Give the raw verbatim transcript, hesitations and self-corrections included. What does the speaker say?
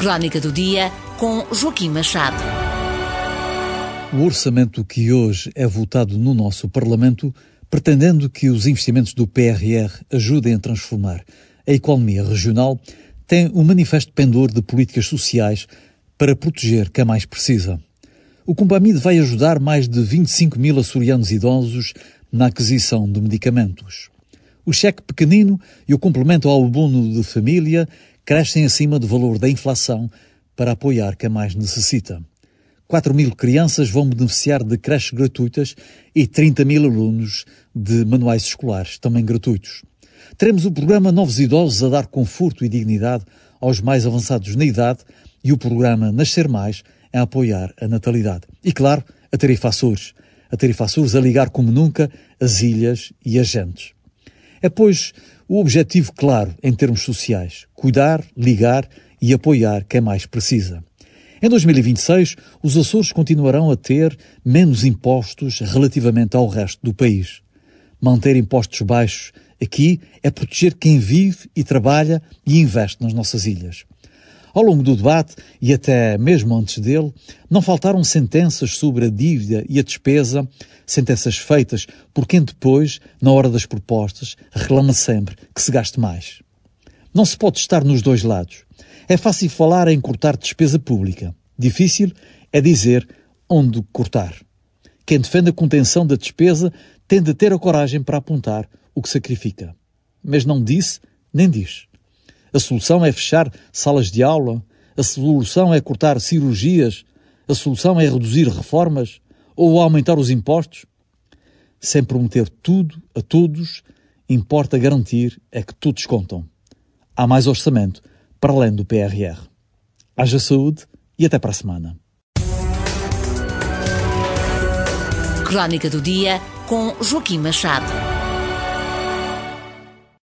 Crónica do Dia, com Joaquim Machado. O orçamento que hoje é votado no nosso Parlamento, pretendendo que os investimentos do P R R ajudem a transformar a economia regional, tem um manifesto pendor de políticas sociais para proteger quem mais precisa. O Compamid vai ajudar mais de vinte e cinco mil açorianos idosos na aquisição de medicamentos. O cheque pequenino e o complemento ao abono de família crescem acima do valor da inflação para apoiar quem mais necessita. quatro mil crianças vão beneficiar de creches gratuitas e trinta mil alunos de manuais escolares, também gratuitos. Teremos o programa Novos Idosos a dar conforto e dignidade aos mais avançados na idade e o programa Nascer Mais a apoiar a natalidade. E, claro, a Tarifa Açores. A Tarifa Açores a ligar como nunca as ilhas e as gentes. É, pois, o objetivo claro em termos sociais: cuidar, ligar e apoiar quem mais precisa. Em dois mil e vinte e seis, os Açores continuarão a ter menos impostos relativamente ao resto do país. Manter impostos baixos aqui é proteger quem vive e trabalha e investe nas nossas ilhas. Ao longo do debate, e até mesmo antes dele, não faltaram sentenças sobre a dívida e a despesa, sentenças feitas por quem depois, na hora das propostas, reclama sempre que se gaste mais. Não se pode estar nos dois lados. É fácil falar em cortar despesa pública. Difícil é dizer onde cortar. Quem defende a contenção da despesa tem de ter a coragem para apontar o que sacrifica. Mas não disse nem diz. A solução é fechar salas de aula? A solução é cortar cirurgias? A solução é reduzir reformas? Ou aumentar os impostos? Sem prometer tudo a todos, importa garantir é que todos contam. Há mais orçamento para além do P R R. Haja saúde e até para a semana. Crónica do Dia, com Joaquim Machado.